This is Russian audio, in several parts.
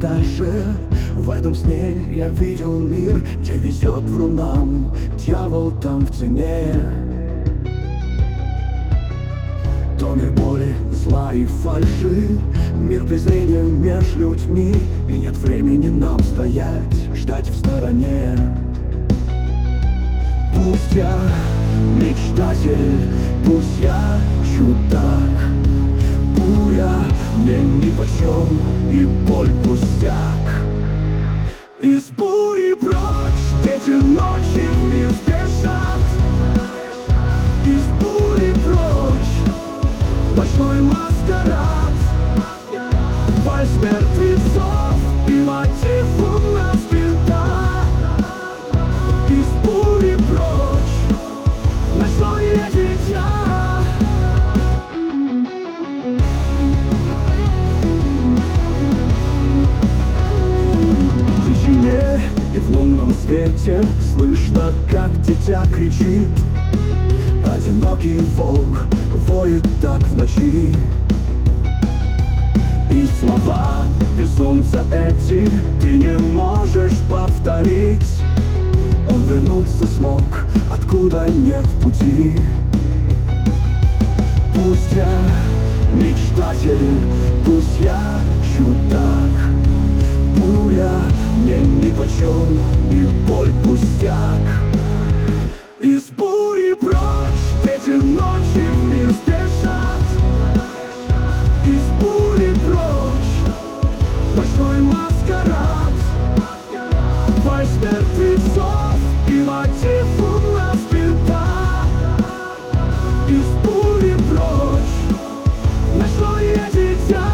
дальше. В этом сне я видел мир, где везет врунам, дьявол там в цене. То мир боли, зла и фальши, мир презрения меж людьми, и нет времени нам стоять, ждать в стороне. Пусть я мечтатель, пусть я чудак, буря мне нипочем и боль пустяк. Из бури прочь дети ночи в мир спешат. Из бури прочь ночной маскарад, вальс мертвецов и мотив у нас беда. Из бури прочь ночное дитя. В тишине и в лунном свете слышно, как дитя кричит. Одинокий волк воет так в ночи. И слова безумца эти ты не можешь повторить. Он вернуться смог, откуда нет пути. Пусть я мечтатель, пусть я чудак, буря мне нипочем и боль пустяк. Из бури прочь эти ночи в мир спешат. Из бури прочь ночной маскарад, вальс мертвецов и мотив у нас беда. Из бури прочь ночное дитя.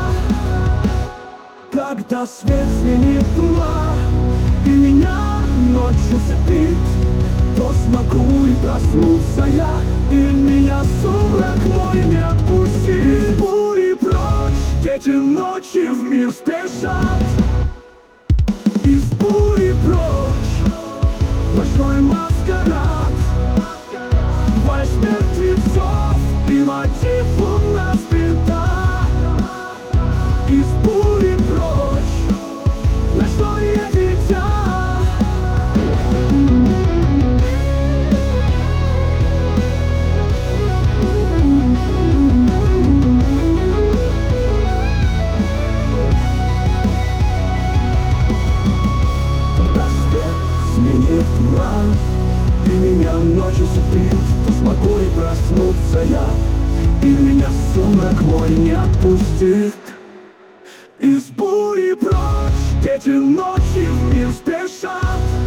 Когда свет сменит тьма и меня ночью сопит, то смогу и проснуться я, и меня сумрак мой не отпустит. Из бури прочь дети ночи в мир спешат. Из бури прочь ночной маскарад, вальс мертвецов и мотив у нас беда. Из бури прочь ночное дитя. И меня ночью сопит, то смогу и проснуться я, и меня сумрак мой не отпустит. Из бури прочь дети ночи в мир спешат.